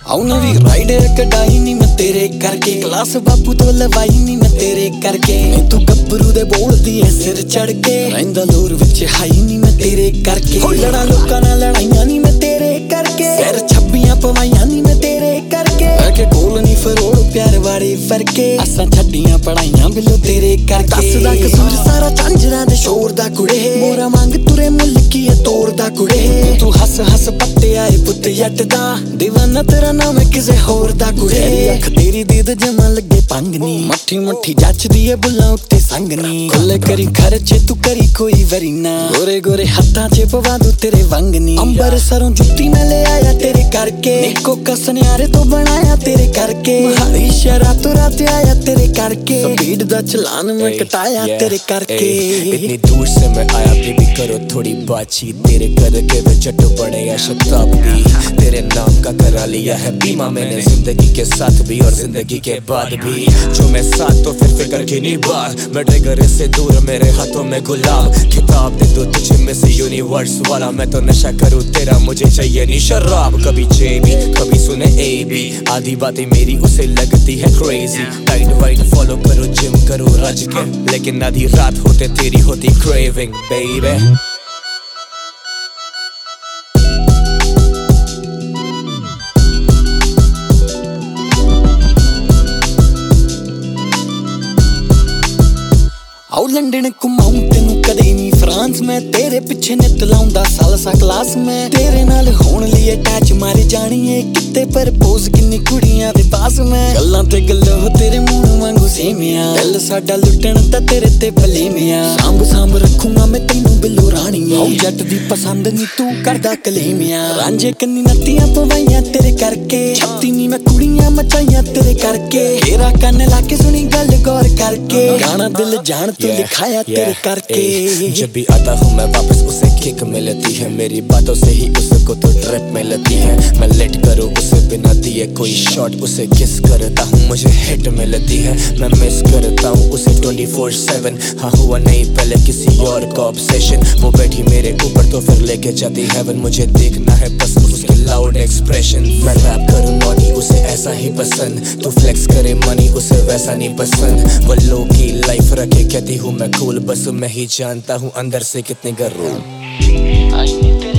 आउने भी राइडर कटाई नी मैं तेरे करके, क्लास बापू तो लवाई नी मैं तेरे करके। मैं तू गब्बरू दे बोलदी है सिर चढ़ के, रहिंदा लोर विच हाई नी मैं तेरे करके। हो लड़ा लोकां नाल लड़ाइयां नी मैं तेरे करके, पैर छब्बियां पवाइयां नी मैं तेरे करके। आके कोल नी फरोड़ प्यार वाले फरके, असां छड्डियां पढ़ाइयां बिलो तेरे करके। दसदा कसूर सारा झांझरां दे शोर दा कुड़े, मोरा मंग तुरे मुल्ल की है तोड़ दा कुड़े। तू हस हस पत्ते आए पुत्त जट दा, दीवाना तेरा नाम है किसे होर दा कुड़े। अख तेरी दीद जमा लगे पंगनी, मट्ठी मट्ठी जचदी है बुल्लां उत्ते संगनी। खुले करी खर्चे तू करी कोई वरी ना, गोरे गोरे हत्थां च पवा दूं तेरे वंगनी। अंबर सरों जुत्ती मैं ले आया तेरे करके, निको कसन्यारे तो बनाया तेरे करके। महाली शहरा तो रात आया तेरे करके, स्पीड दा चलान मैं कटाया तेरे करके। इतनी दूर से मैं आया बेबी करो थोड़ी बातचीत, तेरे करके मैं चट्टू पड़े या शताब्दी। तेरे नाम का करा लिया है बीमा मैंने, जिंदगी के साथ भी और जिंदगी के बाद भी। जो मैं साथ तो फिर फिक्र की नहीं बात, मैं ट्रिगर से दूर मेरे हाथों में गुलाब। खिताब दे दो तुझे में से यूनिवर्स वाला, मैं तो नशा करूँ तेरा मुझे चाहिए नहीं शराब। कभी जेबी कभी सुने ए बी, आधी बातें मेरी उसे लगती है क्रेजी। टाइट वाइट फॉलो करो जिम करो रज के, लेकिन आधी रात होते तेरी होती क्रेविंग बेबी। आओ लंडन घुमाऊं तेनू कदे नी फ्रांस, मैं तेरे पिछे नित लाउंदा सालसा क्लास में। तेरे नाल होण लई अटैच मारी जानी है, किते प्रपोज किन्नी कुड़ियां दे पास में। गल्लां ते गल्लो तेरे मूंह वांगू सेमिया, दिल साडा लुटण दा तेरे ते भलेमिया। सांभ सांभ रखूंगा मैं तैनू बिल्लो राणिया, जट दी पसंद नी तू करदा कलेमिया। रांझे कन्नी नत्तियां पवाइयां तेरे करके, छत्ती नी मैं कुड़ियां मचाइयां तेरे करके। तेरा कन्न लाके सुनी गल गौर करके, गाना दिल जान तू लिखाया तेरे करके। जब भी आता हूँ मैं वापस उसे किक मिलती है, मेरी बातों से ही उसको तो ट्रिप मिलती है। मैं लेट करूँ उसे बिना दिए कोई शॉट, उसे किस करता हूँ मुझे हिट मिलती है। मैं मिस करता हूँ उसे 24/7, हाँ हुआ नहीं पहले किसी और का ऑब्सेशन। वो बैठी मेरे ऊपर तो फिर लेके जाती हेवन, मुझे देखना है बस उसके लाउड एक्सप्रेशन। मैं रैप करूँ नॉटी उसे ऐसा ही पसंद, तू फ्लेक्स करे मनी उसे वैसा नहीं पसंद। वो लो की लाइफ रखे कहती हूँ मैं कूल, बस मैं ही जानता हूँ अंदर से कितने गर्म।